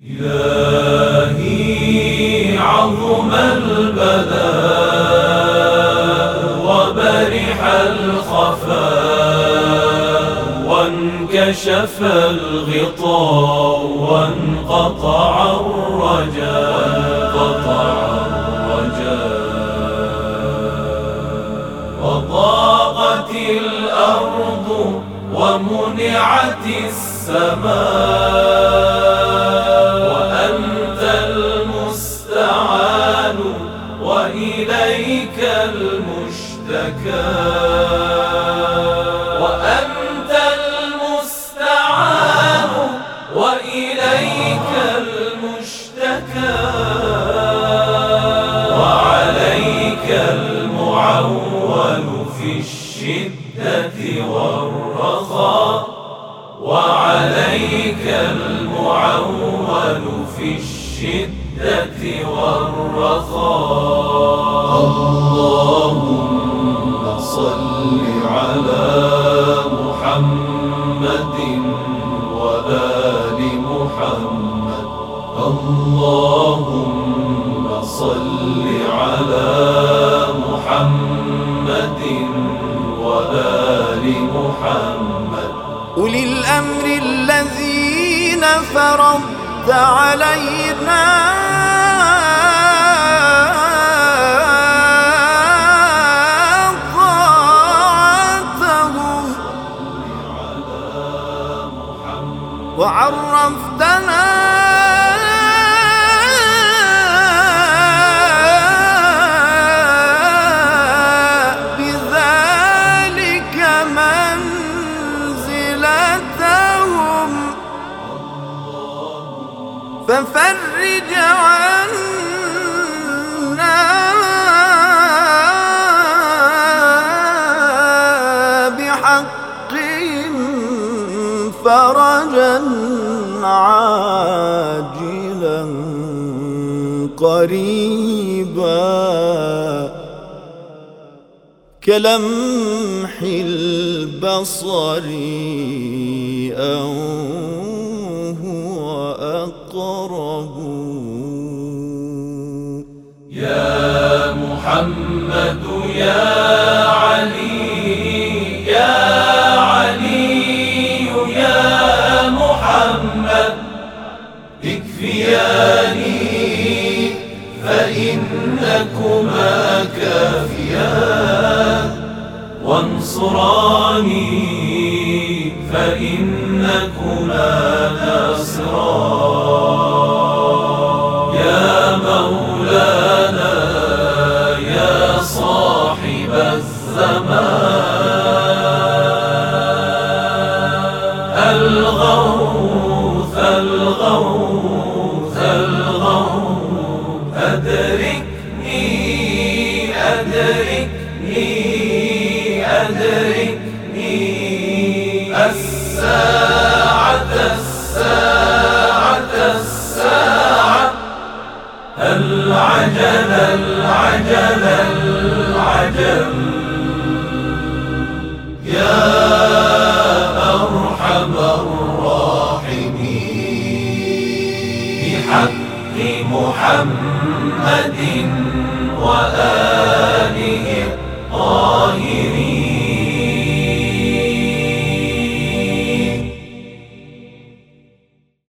إلهي عظم البلاء وبرح الخفاء وانكشف الغطاء وانقطع الرجاء وضاقت الأرض ومنعت السماء وأنت المستعان وإليك المشتكى وأنت المستعان وإليك المشتكى وعليك المعول في الشدة والرخاء وعليك المعول في الشدة والرخاء. اللهم صل على محمد وآل محمد. اللهم صل على محمد وآل محمد. أولي الأمر الذين فرضت علينا طاعتهم وعرفتنا ففرج عنا بحقهم فرجا عاجلا قريبا كلمح البصر أو أقرب. يا محمد يا علي يا علي يا محمد اكفياني فإنكما كافيان وانصراني فإنكما ناصران. يا مولانا يا صاحب الزمان الغوث الغوث الغوث أدركني أدركني أدركني الساعة الساعة الساعة العجل العجل العجل. يا أرحم الراحمين بحق محمد وآله الطاهرين.